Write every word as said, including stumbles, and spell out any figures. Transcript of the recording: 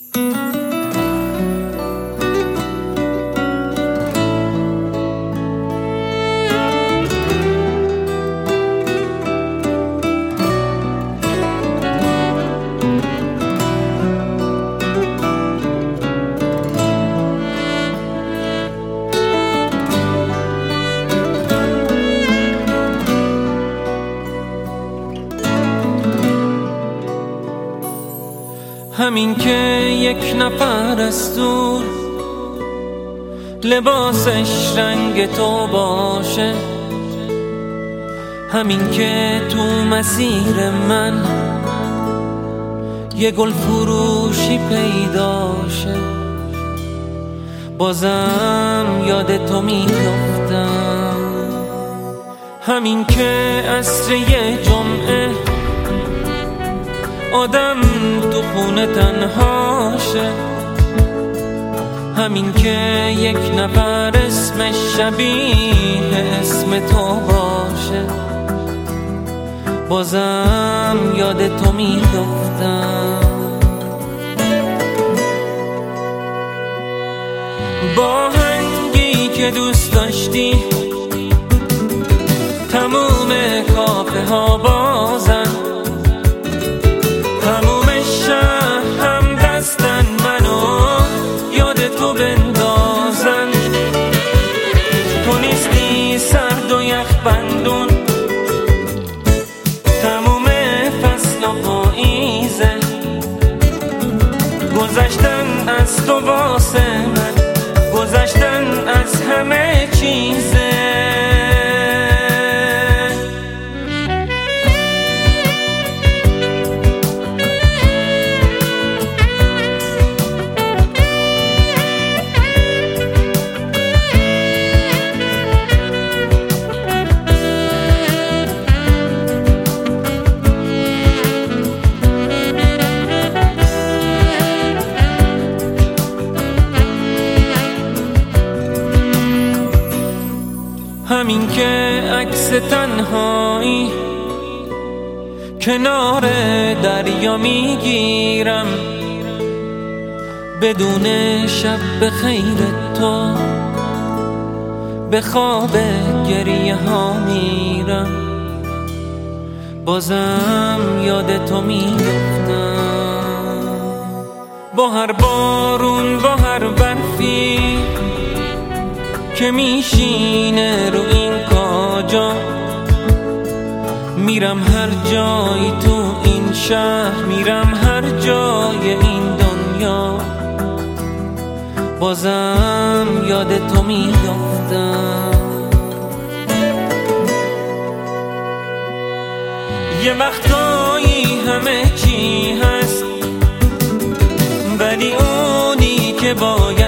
همین که یک نفر از دور لباسش رنگ تو باشه، همین که تو مسیر من یه گل فروشی پیداشه، بازم یاد تو میافتم. همین که عصر یه جمعه آدم تو خونه تنهاشه، همین که یک نفر اسمش شبیه اسم تو باشه، بازم یاد تو میافتم. با هنگی که دوست داشتی تموم کافه ها بازن، تموم شهر هم دستن منو یاد تو بندازن. تو نیستی سرد و یخ بندون، تموم فصل و پاییزه، گذشتن از تو واسه من، گذشتن از همه چیزه. همین که عکس تنهایی کنار دریا میگیرم، بدون شب بخیر تو به خواب گریه ها میرم، بازم یاد تو میافتم. با هر بارون با هر برفی که میشینه رو این کاجا، میرم هر جایی تو این شهر، میرم هر جای این دنیا، بازم یاد تو میافتم. یه وقتایی همه چی هست، ولی اونی که باید